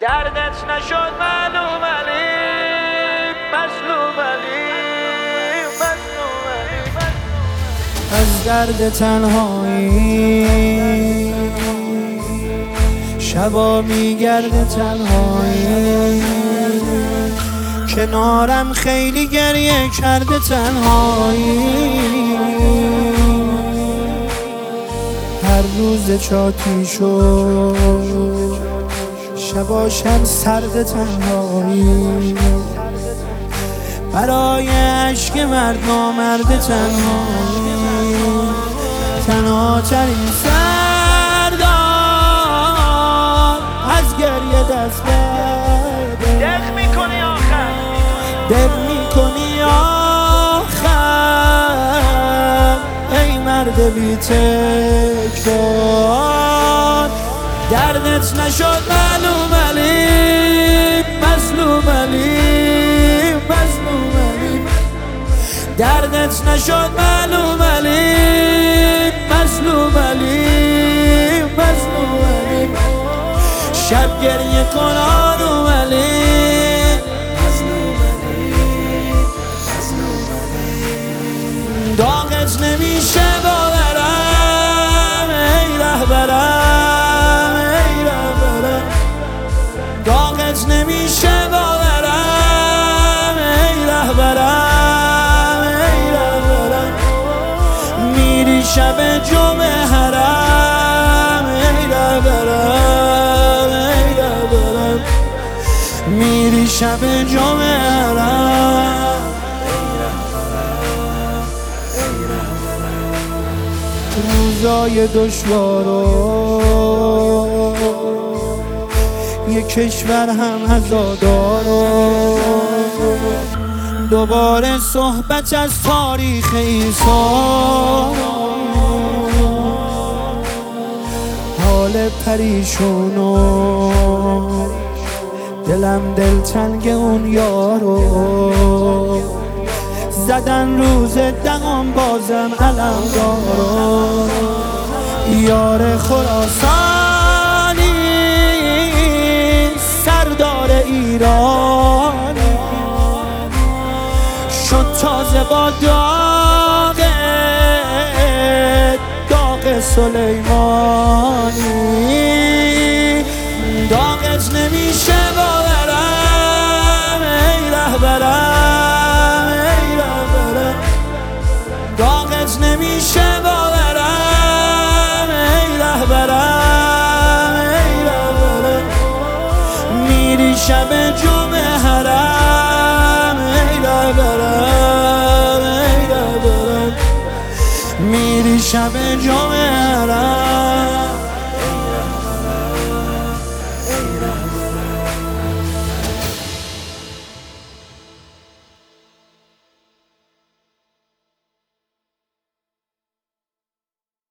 دردت نشد معلوم علی مظلوم علی مظلوم علی از درد تنهایی شبا میگرده تنهایی کنارم خیلی گریه کرده تنهایی هر روز چاکی شد شباشم سرد تنهایی برای عشق مرد نامرد تنهایی تنها ترین سردار از گریه دست برده دق میکنی آخر دق میکنی آخر ای مرد بی تکرار دردت نشد معلوم علی مظلوم علی مظلوم علی دردت نشد معلوم علی مظلوم علی مظلوم علی شب گریه کن آروم علی مظلوم علی مظلوم علی داغت نمیشه باورم ای رهبرم ای رهبرم داغت نمیشه باورم ای رهبرم ای رهبرم میری شب جمعه حرم ای رهبرم ای رهبرم میری شب جمعه حرم روزای دشوارو یک کشور هم عزادارو دوباره صحبت از تاریخ ایثار حال پریشونو دلم دلتنگ اون یارو زدن روز دهم بازم علم دارو یار خراسانی سردار ایران شد تازه با داغ سلیمانی داغت نمیشه باورم ای رهبرم ای رهبرم داغت نمیشه باورم ای رهبرم ای رهبرم میری شب جمعه حرم ای رهبرم ای رهبرم میری شب جمعه حرم